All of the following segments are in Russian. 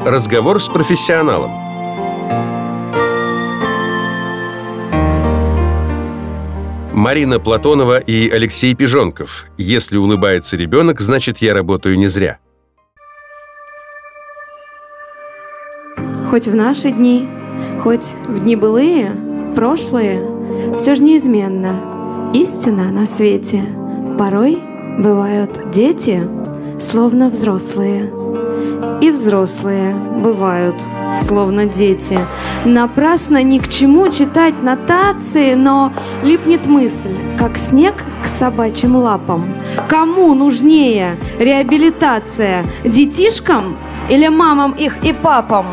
Разговор с профессионалом. Марина Платонова и Алексей Пижонков. Если улыбается ребенок, значит, я работаю не зря. Хоть в наши дни, хоть в дни былые, прошлые, все же неизменно истина на свете. Порой бывают дети, словно взрослые, и взрослые бывают словно дети. Напрасно ни к чему читать нотации, но липнет мысль, как снег к собачьим лапам. Кому нужнее реабилитация? Детишкам или мамам их и папам?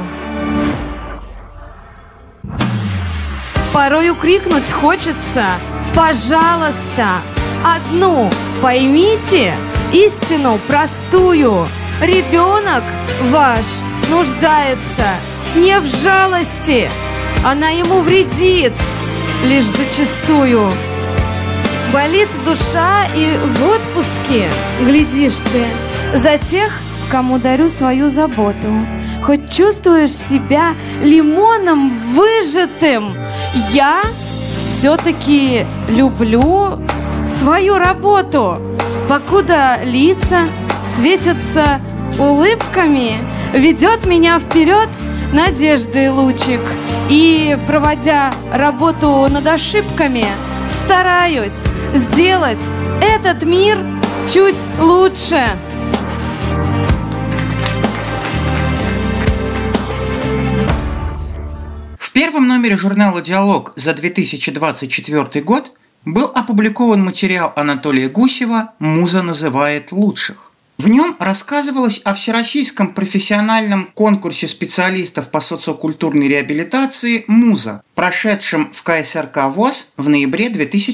Порою крикнуть хочется: пожалуйста, одну поймите истину простую. Ребенок ваш нуждается не в жалости, она ему вредит лишь зачастую. Болит душа, и в отпуске глядишь ты за тех, кому дарю свою заботу. Хоть чувствуешь себя лимоном выжатым, я все-таки люблю свою работу. Покуда лица светятся улыбками, ведет меня вперед надежды лучик. И, проводя работу над ошибками, стараюсь сделать этот мир чуть лучше. В первом номере журнала «Диалог» за 2024 год был опубликован материал Анатолия Гусева «Муза называет лучших». В нем рассказывалось о всероссийском профессиональном конкурсе специалистов по социокультурной реабилитации «Муза», прошедшем в КСРК ВОС в ноябре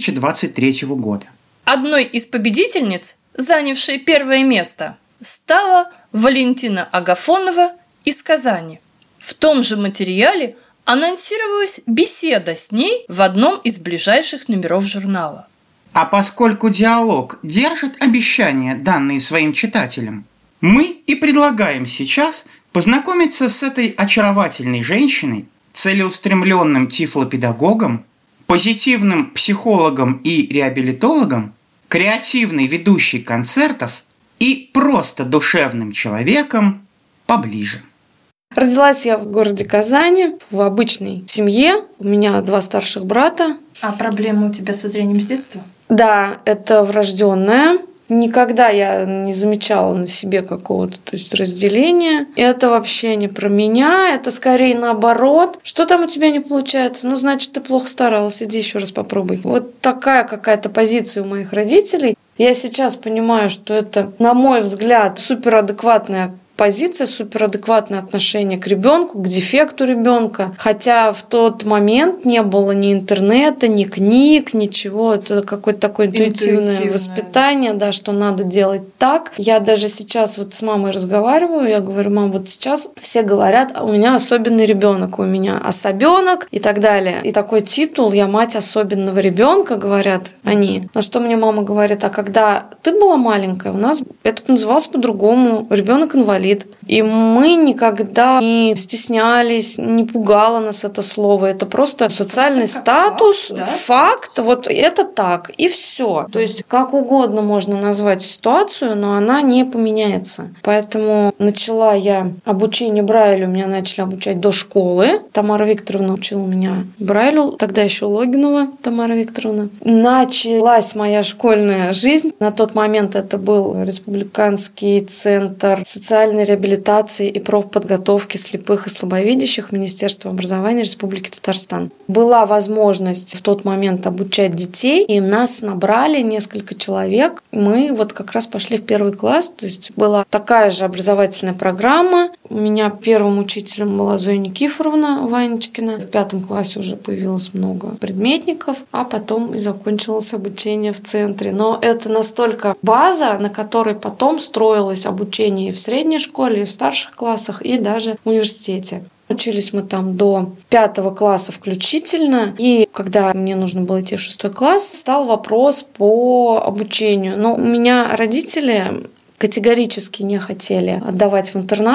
2023 года. Одной из победительниц, занявшей первое место, стала Валентина Агафонова из Казани. В том же материале анонсировалась беседа с ней в одном из ближайших номеров журнала. А поскольку «Диалог» держит обещания, данные своим читателям, мы и предлагаем сейчас познакомиться с этой очаровательной женщиной, целеустремленным тифлопедагогом, позитивным психологом и реабилитологом, креативной ведущей концертов и просто душевным человеком поближе. Родилась я в городе Казани, в обычной семье. У меня 2 старших брата. А проблемы у тебя со зрением с детства? Да, это врожденное. Никогда я не замечала на себе какого-то, разделения. Это вообще не про меня, это скорее наоборот. Что там у тебя не получается? Ну, значит, ты плохо старалась, иди еще раз попробуй. Вот такая какая-то позиция у моих родителей. Я сейчас понимаю, что это, на мой взгляд, суперадекватная позиция, суперадекватное отношение к ребенку, к дефекту ребенка. Хотя в тот момент не было ни интернета, ни книг, ничего. Это какое-то такое интуитивное воспитание, да, что надо делать так. Я даже сейчас вот с мамой разговариваю, я говорю: мам, вот сейчас все говорят, а у меня особенный ребенок, у меня особенок и так далее. И такой титул: я мать особенного ребенка, говорят они. На что мне мама говорит: а когда ты была маленькая, у нас это называлось по-другому, ребенок-инвалид. И мы никогда не стеснялись, не пугало нас это слово. Это просто социальный статус, факт, да? Факт, вот это так, и все. То есть как угодно можно назвать ситуацию, но она не поменяется. Поэтому начала я обучение Брайлю, меня начали обучать до школы. Тамара Викторовна учила меня Брайлю, тогда еще Логинова Тамара Викторовна. Началась моя школьная жизнь. На тот момент это был Республиканский центр социальной реабилитации и профподготовки слепых и слабовидящих Министерства образования Республики Татарстан. Была возможность в тот момент обучать детей, и нас набрали несколько человек. Мы вот как раз пошли в 1 класс, то есть была такая же образовательная программа. У меня первым учителем была Зоя Никифоровна Ванечкина. В 5 классе уже появилось много предметников, а потом и закончилось обучение в центре. Но это настолько база, на которой потом строилось обучение и в средней школе, и в старших классах, и даже в университете. Учились мы там до 5 класса включительно. И когда мне нужно было идти в 6 класс, стал вопрос по обучению. Но у меня родители категорически не хотели отдавать в интернат.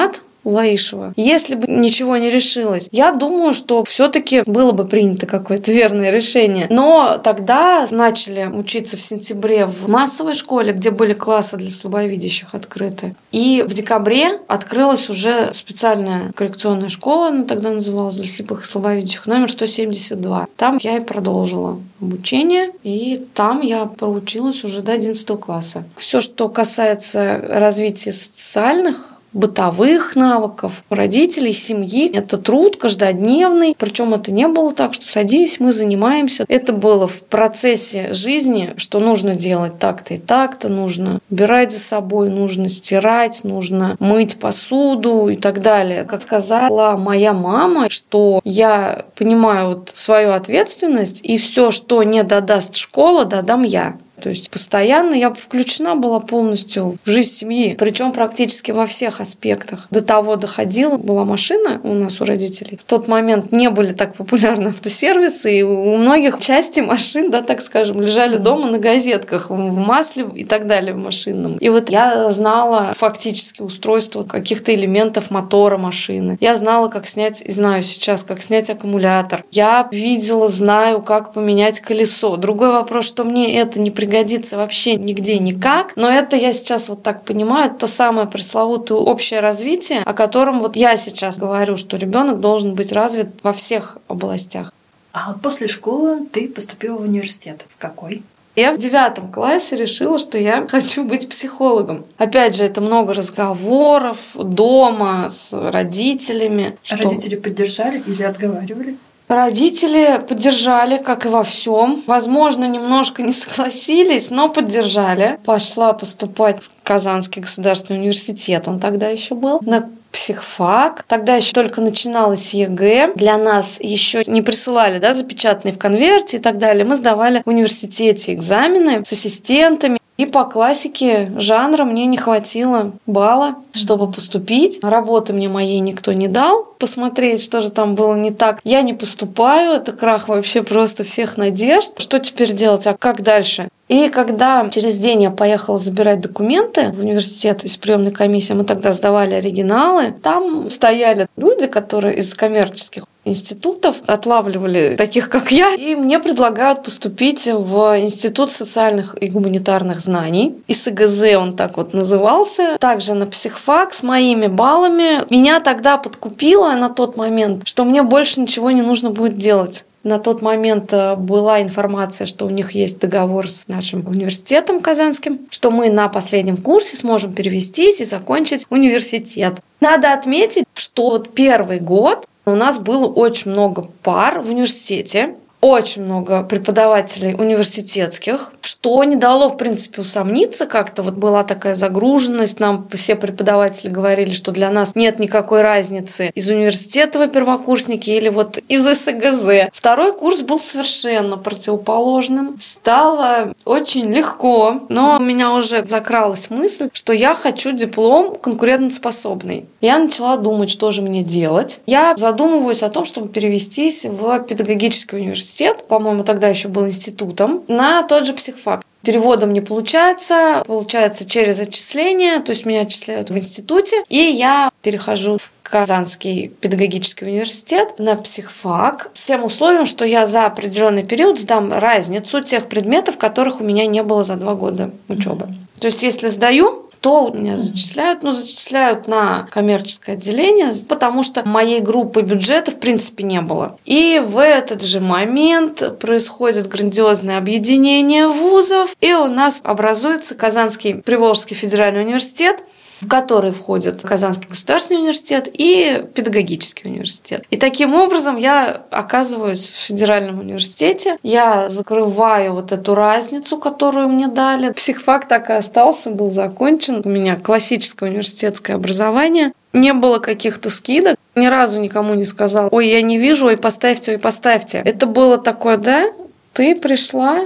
Лаишева. Если бы ничего не решилось, я думаю, что все-таки было бы принято какое-то верное решение. Но тогда начали учиться в сентябре в массовой школе, где были классы для слабовидящих открыты. И в декабре открылась уже специальная коррекционная школа, она тогда называлась, для слепых и слабовидящих, номер 172. Там я и продолжила обучение, и там я проучилась уже до 11 класса. Все, что касается развития социальных, бытовых навыков родителей, семьи. Это труд каждодневный. Причем это не было так, что садись, мы занимаемся. Это было в процессе жизни, что нужно делать так-то и так-то, нужно убирать за собой, нужно стирать, нужно мыть посуду и так далее. Как сказала моя мама, что я понимаю вот свою ответственность, и все, что не додаст школа, додам я. То есть постоянно я включена была полностью в жизнь семьи, причем практически во всех аспектах. До того доходила, была машина у нас, у родителей. В тот момент не были так популярны автосервисы, и у многих части машин, да, так скажем, лежали дома на газетках, в масле и так далее в машинном. И вот я знала фактически устройство каких-то элементов мотора машины. Я знала, как снять, и знаю сейчас, как снять аккумулятор. Я видела, знаю, как поменять колесо. Другой вопрос, что мне это не пригодится вообще нигде никак, но это я сейчас вот так понимаю, то самое пресловутое общее развитие, о котором вот я сейчас говорю, что ребенок должен быть развит во всех областях. А после школы ты поступила в университет. В какой? Я в 9 классе решила, что я хочу быть психологом. Опять же, это много разговоров дома с родителями. Родители поддержали или отговаривали? Родители поддержали, как и во всем. Возможно, немножко не согласились, но поддержали. Пошла поступать в Казанский государственный университет, он тогда еще был, на психфак. Тогда еще только начиналась ЕГЭ. Для нас еще не присылали, да, запечатанные в конверте и так далее. Мы сдавали в университете экзамены с ассистентами. И по классике жанра мне не хватило балла, чтобы поступить. Работы мне моей никто не дал посмотреть, что же там было не так. Я не поступаю, это крах вообще просто всех надежд. Что теперь делать, а как дальше? И когда через день я поехала забирать документы в университет из приемной комиссии, мы тогда сдавали оригиналы, там стояли люди, которые из коммерческих институтов отлавливали таких, как я, и мне предлагают поступить в Институт социальных и гуманитарных знаний. ИСГЗ он так вот назывался. Также на психфак с моими баллами. Меня тогда подкупило на тот момент, что мне больше ничего не нужно будет делать. На тот момент была информация, что у них есть договор с нашим университетом казанским, что мы на последнем курсе сможем перевестись и закончить университет. Надо отметить, что вот первый год у нас было очень много пар в университете, очень много преподавателей университетских, что не дало, в принципе, усомниться как-то. Вот была такая загруженность, нам все преподаватели говорили, что для нас нет никакой разницы, из университета вы первокурсники или вот из СГЗ. Второй курс был совершенно противоположным. Стало очень легко, но у меня уже закралась мысль, что я хочу диплом конкурентоспособный. Я начала думать, что же мне делать. Я задумываюсь о том, чтобы перевестись в педагогический университет. По-моему, тогда еще был институтом, на тот же психфак. Переводом не получается через отчисление, то есть меня отчисляют в институте, и я перехожу в Казанский педагогический университет на психфак с тем условием, что я за определенный период сдам разницу тех предметов, которых у меня не было за 2 года учебы. То есть, если сдаю, то меня зачисляют на коммерческое отделение, потому что моей группы бюджета в принципе не было. И в этот же момент происходит грандиозное объединение вузов, и у нас образуется Казанский Приволжский федеральный университет, в который входят Казанский государственный университет и педагогический университет. И таким образом я оказываюсь в федеральном университете. Я закрываю вот эту разницу, которую мне дали. Психфак так и остался, был закончен. У меня классическое университетское образование. Не было каких-то скидок. Ни разу никому не сказал: ой, я не вижу, ой, поставьте, ой, поставьте. Это было такое: да, ты пришла,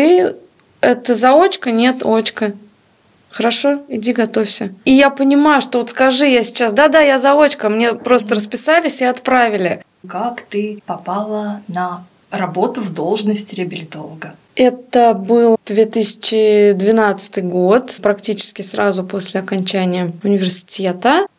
это заочка? Нет, очка. Хорошо, иди готовься. И я понимаю, что вот скажи я сейчас: да, я заочка, мне просто расписались и отправили. Как ты попала на работу в должность реабилитолога? Это был 2012 год, практически сразу после окончания университета.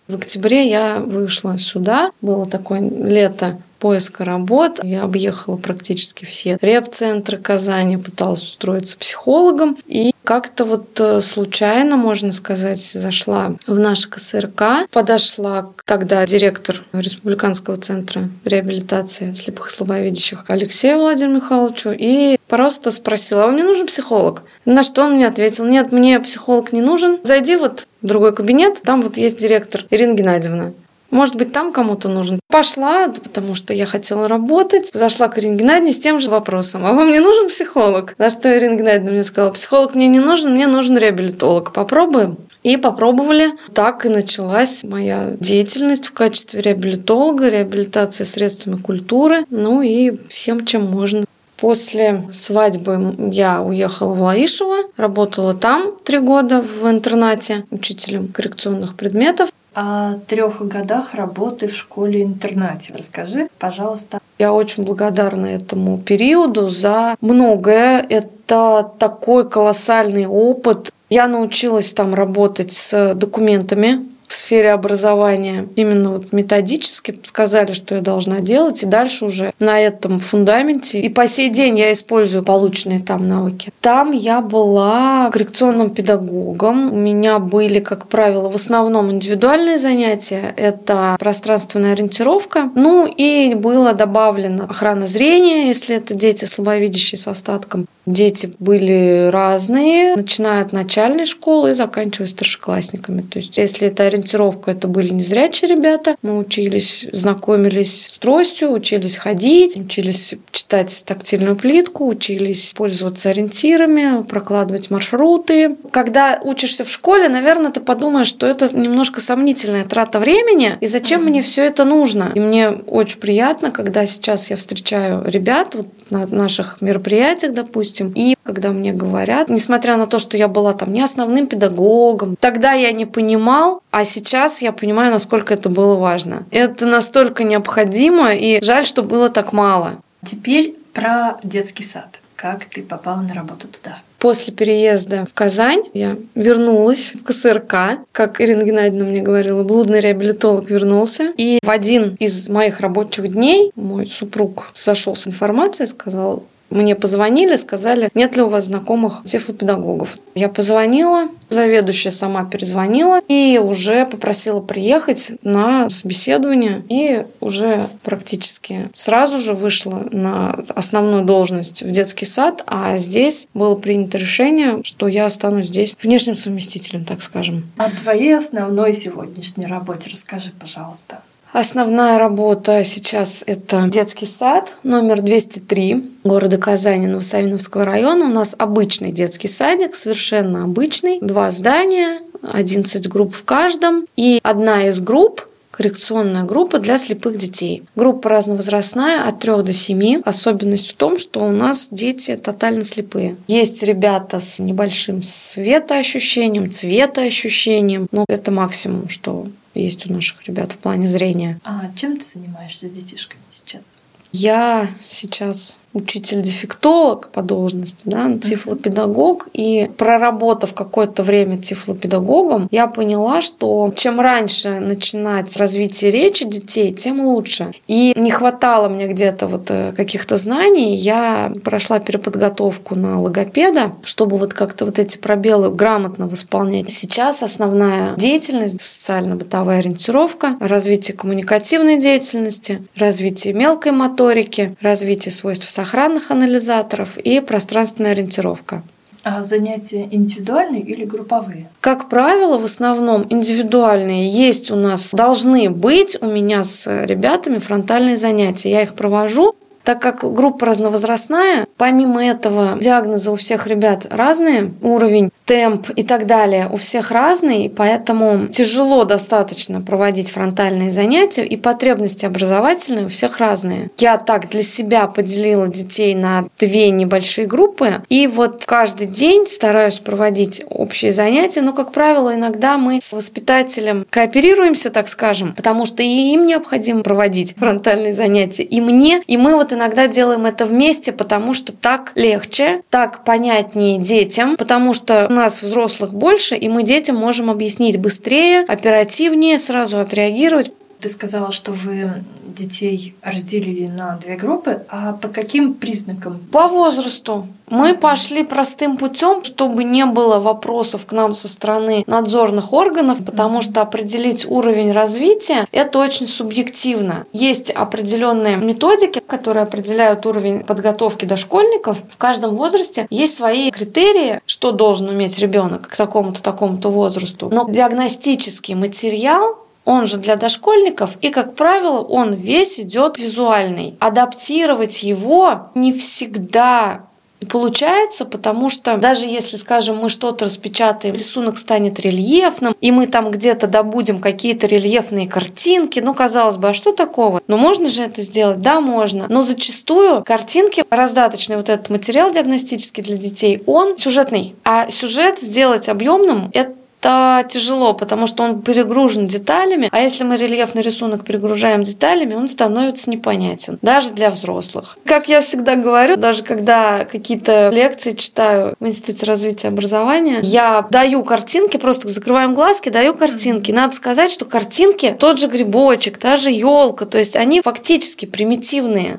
В октябре я вышла сюда. Было такое лето поиска работ. Я объехала практически все реп-центры Казани, пыталась устроиться психологом. И как-то вот случайно, можно сказать, зашла в наш КСРК, подошла тогда директор Республиканского центра реабилитации слепых и слабовидящих Алексею Владимировичу Михайловичу и просто спросила: а вам не нужен психолог? На что он мне ответил: нет, мне психолог не нужен. Зайди вот в другой кабинет, там вот есть директор Ирина Геннадьевна. Может быть, там кому-то нужен. Пошла, потому что я хотела работать. Зашла к Ирине Геннадьевне с тем же вопросом: а вам не нужен психолог? На что Ирина Геннадьевна мне сказала: психолог мне не нужен, мне нужен реабилитолог. Попробуем? И попробовали. Так и началась моя деятельность в качестве реабилитолога, реабилитация средствами культуры, ну и всем, чем можно. После свадьбы я уехала в Лаишево, работала там 3 года в интернате учителем коррекционных предметов. О 3 годах работы в школе-интернате расскажи, пожалуйста. Я очень благодарна этому периоду за многое. Это такой колоссальный опыт. Я научилась там работать с документами в сфере образования. Именно вот методически сказали, что я должна делать. И дальше уже на этом фундаменте. И по сей день я использую полученные там навыки. Там я была коррекционным педагогом. У меня были, как правило, в основном индивидуальные занятия. Это пространственная ориентировка. Ну и было добавлено охрана зрения, если это дети слабовидящие с остатком. Дети были разные, начиная от начальной школы и заканчивая старшеклассниками. То есть, если это ориентировка, это были незрячие ребята. Мы учились, знакомились с тростью, учились ходить, учились читать тактильную плитку, учились пользоваться ориентирами, прокладывать маршруты. Когда учишься в школе, наверное, ты подумаешь, что это немножко сомнительная трата времени, и зачем мне все это нужно. И мне очень приятно, когда сейчас я встречаю ребят вот на наших мероприятиях, допустим, и когда мне говорят, несмотря на то, что я была там не основным педагогом, тогда я не понимал, а сейчас я понимаю, насколько это было важно. Это настолько необходимо, и жаль, что было так мало. Теперь про детский сад. Как ты попала на работу туда? После переезда в Казань я вернулась в КСРК. Как Ирина Геннадьевна мне говорила, блудный реабилитолог вернулся. И в один из моих рабочих дней мой супруг сошел с информацией, сказал: мне позвонили, сказали, нет ли у вас знакомых тифлопедагогов. Я позвонила, заведующая сама перезвонила и уже попросила приехать на собеседование. И уже практически сразу же вышла на основную должность в детский сад. А здесь было принято решение, что я останусь здесь внешним совместителем, так скажем. О твоей основной сегодняшней работе расскажи, пожалуйста. Основная работа сейчас – это детский сад номер 203 города Казани, Новосавиновского района. У нас обычный детский садик, совершенно обычный. 2 здания, 11 групп в каждом. И одна из групп – коррекционная группа для слепых детей. Группа разновозрастная от 3 до 7. Особенность в том, что у нас дети тотально слепые. Есть ребята с небольшим светоощущением, цветоощущением. Но это максимум, что есть у наших ребят в плане зрения. А чем ты занимаешься с детишками сейчас? Я сейчас учитель-дефектолог по должности, да, тифлопедагог. И проработав какое-то время тифлопедагогом, я поняла, что чем раньше начинать развитие речи детей, тем лучше. И не хватало мне где-то вот каких-то знаний. Я прошла переподготовку на логопеда, чтобы вот как-то вот эти пробелы грамотно восполнять. Сейчас основная деятельность — социально-бытовая ориентировка, развитие коммуникативной деятельности, развитие мелкой моторики, развитие свойств сохранных анализаторов и пространственная ориентировка. А занятия индивидуальные или групповые? Как правило, в основном индивидуальные. Есть у нас, должны быть у меня с ребятами фронтальные занятия. Я их провожу. Так как группа разновозрастная, помимо этого диагнозы у всех ребят разные, уровень, темп и так далее у всех разный, поэтому тяжело достаточно проводить фронтальные занятия, и потребности образовательные у всех разные. Я так для себя поделила детей на 2 небольшие группы, и вот каждый день стараюсь проводить общие занятия, но, как правило, иногда мы с воспитателем кооперируемся, так скажем, потому что и им необходимо проводить фронтальные занятия, и мне, и мы вот иногда делаем это вместе, потому что так легче, так понятнее детям, потому что у нас взрослых больше, и мы детям можем объяснить быстрее, оперативнее, сразу отреагировать. Ты сказала, что вы детей разделили на 2 группы, а по каким признакам? По возрасту. Мы пошли простым путем, чтобы не было вопросов к нам со стороны надзорных органов, потому что определить уровень развития – это очень субъективно. Есть определенные методики, которые определяют уровень подготовки дошкольников. В каждом возрасте есть свои критерии, что должен уметь ребенок к такому-то возрасту. Но диагностический материал, он же для дошкольников, и, как правило, он весь идет визуальный. Адаптировать его не всегда получается, потому что даже если, скажем, мы что-то распечатаем, рисунок станет рельефным, и мы там где-то добудем какие-то рельефные картинки, казалось бы, а что такого? Но можно же это сделать? Да, можно. Но зачастую картинки, раздаточный вот этот материал диагностический для детей, он сюжетный. А сюжет сделать объемным – это тяжело, потому что он перегружен деталями, а если мы рельефный рисунок перегружаем деталями, он становится непонятен, даже для взрослых. Как я всегда говорю, даже когда какие-то лекции читаю в Институте развития образования, я даю картинки, просто закрываем глазки, даю картинки. Надо сказать, что картинки, тот же грибочек, та же елка, то есть они фактически примитивные,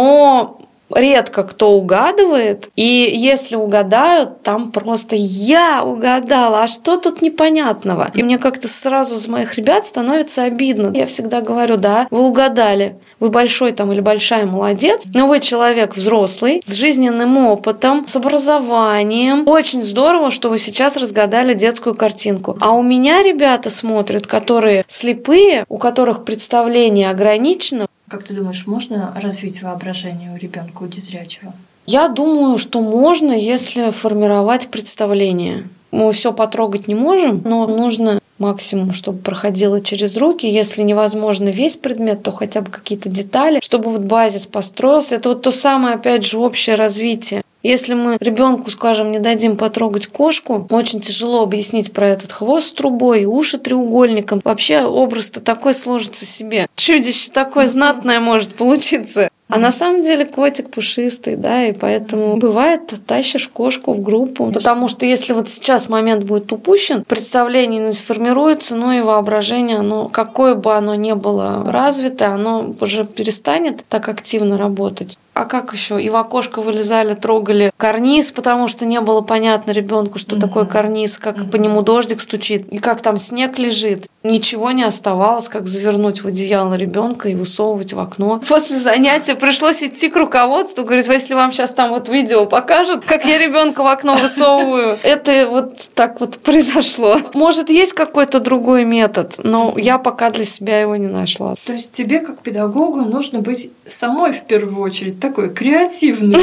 но редко кто угадывает, и если угадают, там просто я угадала, а что тут непонятного? И мне как-то сразу за моих ребят становится обидно. Я всегда говорю, да, вы угадали, вы большой там или большая молодец, но вы человек взрослый, с жизненным опытом, с образованием. Очень здорово, что вы сейчас разгадали детскую картинку. А у меня ребята смотрят, которые слепые, у которых представление ограничено. Как ты думаешь, можно развить воображение у ребенка, у незрячего? Я думаю, что можно, если формировать представление. Мы все потрогать не можем, но нужно максимум, чтобы проходило через руки. Если невозможно весь предмет, то хотя бы какие-то детали, чтобы вот базис построился. Это вот то самое, опять же, общее развитие. Если мы ребенку, скажем, не дадим потрогать кошку, очень тяжело объяснить про этот хвост с трубой и уши треугольником. Вообще образ-то такой сложится себе. Чудище такое знатное может получиться. А на самом деле котик пушистый, да, и поэтому бывает, тащишь кошку в группу. Потому что если вот сейчас момент будет упущен, представление не сформируется, и воображение, какое бы оно ни было развито, оно уже перестанет так активно работать. А как еще? И в окошко вылезали, трогали карниз, потому что не было понятно ребенку, что такое карниз, как по нему дождик стучит, и как там снег лежит. Ничего не оставалось, как завернуть в одеяло ребенка и высовывать в окно. После занятия пришлось идти к руководству, говорить, если вам сейчас там вот видео покажут, как я ребенка в окно высовываю. Это вот так вот произошло. Может, есть какой-то другой метод, но я пока для себя его не нашла. То есть тебе, как педагогу, нужно быть самой в первую очередь такой креативной.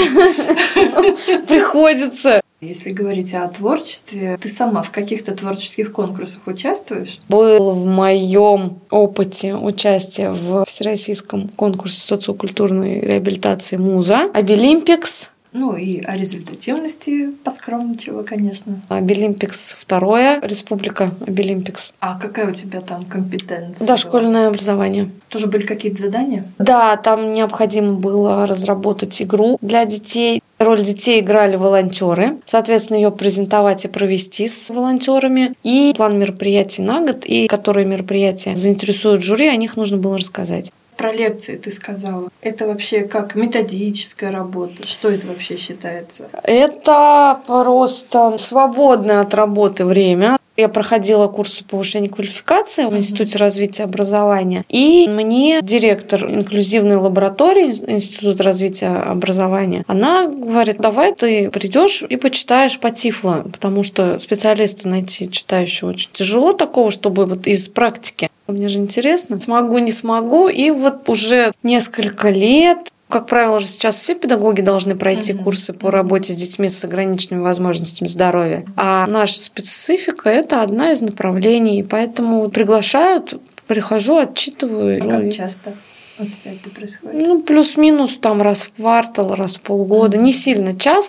Приходится. Если говорить о творчестве, ты сама в каких-то творческих конкурсах участвуешь? Был в моем опыте участие в всероссийском конкурсе социокультурной реабилитации «Муза», «Обилимпикс». И о результативности поскромничала, конечно. Обилимпикс 2, республика Обилимпикс. А какая у тебя там компетенция? Дошкольное образование. Тоже были какие-то задания? Да, там необходимо было разработать игру для детей. Роль детей играли волонтеры. Соответственно, ее презентовать и провести с волонтерами. И план мероприятий на год, и которые мероприятия заинтересуют жюри, о них нужно было рассказать. Про лекции ты сказала. Это вообще как методическая работа? Что это вообще считается? Это просто свободное от работы время. Я проходила курсы повышения квалификации в Институте развития образования. И мне директор инклюзивной лаборатории Института развития образования, она говорит, давай ты придешь и почитаешь по Тифло, потому что специалиста найти читающего очень тяжело такого, чтобы вот из практики. Мне же интересно, смогу, не смогу. И вот уже несколько лет, как правило, же сейчас все педагоги должны пройти курсы по работе с детьми с ограниченными возможностями здоровья. А наша специфика – это одна из направлений. И поэтому приглашают, прихожу, отчитываю. А как часто у тебя это происходит? Плюс-минус там раз в квартал, раз в полгода. Не сильно часто.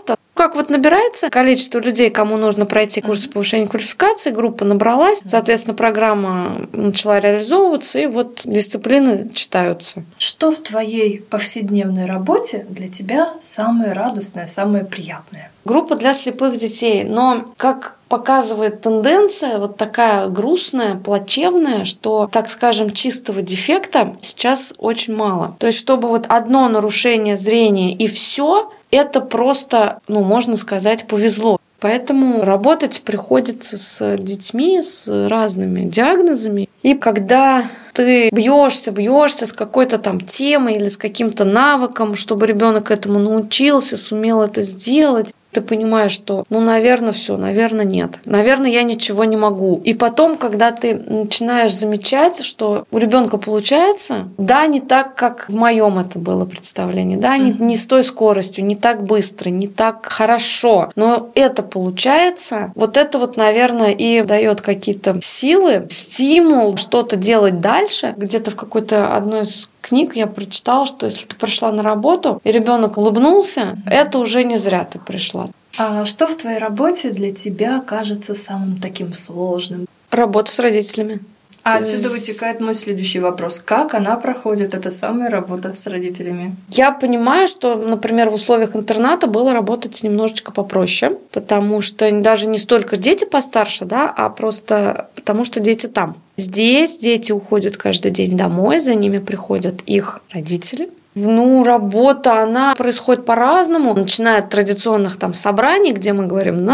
как вот набирается количество людей, кому нужно пройти курсы повышения квалификации, группа набралась, соответственно, программа начала реализовываться, и вот дисциплины читаются. Что в твоей повседневной работе для тебя самое радостное, самое приятное? Группа для слепых детей, но как показывает тенденция вот такая грустная, плачевная, что, так скажем, чистого дефекта сейчас очень мало. То есть, чтобы вот одно нарушение зрения и все, это просто, можно сказать, повезло. Поэтому работать приходится с детьми с разными диагнозами. И когда ты бьешься с какой-то там темой или с каким-то навыком, чтобы ребенок этому научился, сумел это сделать, ты понимаешь, что, наверное, все, наверное, нет. Наверное, я ничего не могу. И потом, когда ты начинаешь замечать, что у ребенка получается, да, не так, как в моем это было представление, да, не с той скоростью, не так быстро, не так хорошо, но это получается, вот это вот, наверное, и дает какие-то силы, стимул что-то делать дальше. Где-то в какой-то одной из книг я прочитала, что если ты пришла на работу, и ребенок улыбнулся, это уже не зря ты пришла. А что в твоей работе для тебя кажется самым таким сложным? Работа с родителями. А отсюда вытекает мой следующий вопрос. Как она проходит, эта самая работа с родителями? Я понимаю, что, например, в условиях интерната было работать немножечко попроще, потому что даже не столько дети постарше, да, а просто потому что дети там. Здесь дети уходят каждый день домой, за ними приходят их родители. Работа, она происходит по-разному. Начиная от традиционных собраний, где мы говорим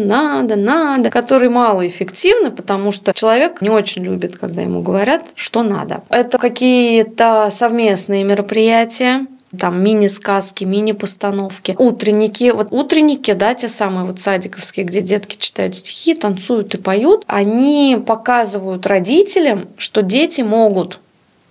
надо, которые малоэффективны, потому что человек не очень любит, когда ему говорят, что надо. Это какие-то совместные мероприятия, мини-сказки, мини-постановки, утренники. Вот утренники, да, те самые садиковские, где детки читают стихи, танцуют и поют, они показывают родителям, что дети могут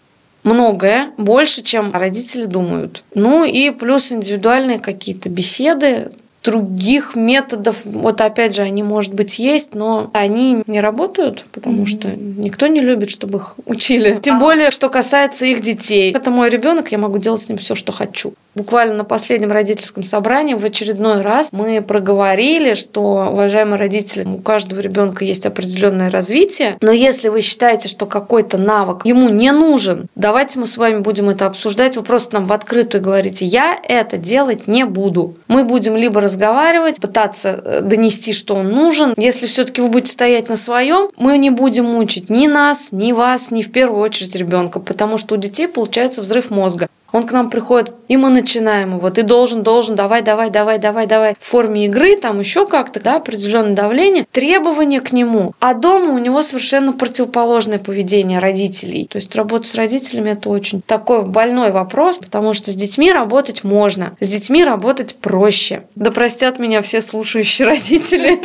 многое, больше, чем родители думают. И плюс индивидуальные какие-то беседы. Других методов, опять же, они, может быть, есть, но они не работают, потому что никто не любит, чтобы их учили. Тем более, что касается их детей. Это мой ребенок, я могу делать с ним все, что хочу. Буквально на последнем родительском собрании в очередной раз мы проговорили, что, уважаемые родители, у каждого ребенка есть определенное развитие, но если вы считаете, что какой-то навык ему не нужен, давайте мы с вами будем это обсуждать. Вы просто нам в открытую говорите: я это делать не буду. Мы будем либо разговаривать, пытаться донести, что он нужен. Если все-таки вы будете стоять на своем, мы не будем мучить ни нас, ни вас, ни в первую очередь ребенка, потому что у детей получается взрыв мозга. Он к нам приходит, и мы начинаем его. Ты должен, давай. В форме игры, еще как-то, да, определенное давление, требования к нему. А дома у него совершенно противоположное поведение родителей. То есть работа с родителями – это очень такой больной вопрос, потому что с детьми работать можно, с детьми работать проще. Да простят меня все слушающие родители.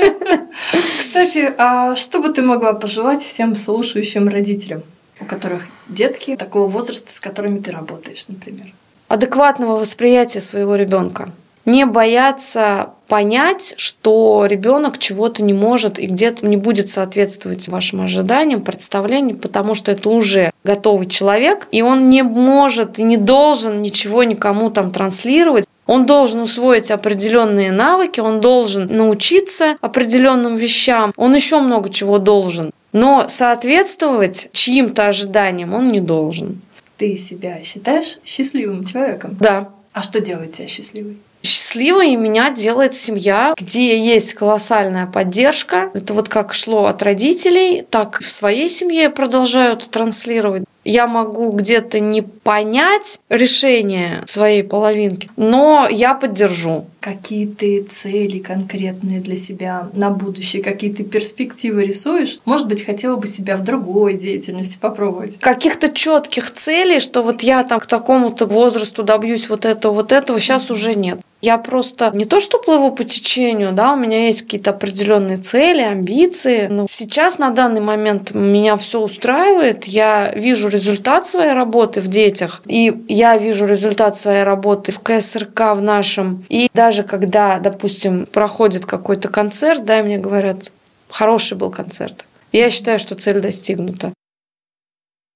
Кстати, а что бы ты могла пожелать всем слушающим родителям, у которых детки такого возраста, с которыми ты работаешь, например? Адекватного восприятия своего ребенка. Не бояться понять, что ребенок чего-то не может и где-то не будет соответствовать вашим ожиданиям, представлениям, потому что это уже готовый человек, и он не может и не должен ничего никому транслировать. Он должен усвоить определенные навыки, он должен научиться определенным вещам, он еще много чего должен. Но соответствовать чьим-то ожиданиям он не должен. Ты себя считаешь счастливым человеком? Да. А что делает тебя счастливой? Счастливой меня делает семья, где есть колоссальная поддержка. Это как шло от родителей, так и в своей семье продолжают транслировать. Я могу где-то не понять решение своей половинки, но я поддержу. Какие ты цели конкретные для себя на будущее, какие ты перспективы рисуешь? Может быть, хотела бы себя в другой деятельности попробовать? Каких-то четких целей, что я к такому-то возрасту добьюсь вот этого, сейчас уже нет. Я просто не то что плыву по течению, да, у меня есть какие-то определенные цели, амбиции. Но сейчас, на данный момент, меня все устраивает. Я вижу результат своей работы в детях, и я вижу результат своей работы в КСРК в нашем. И даже когда, допустим, проходит какой-то концерт, да, и мне говорят: хороший был концерт. Я считаю, что цель достигнута.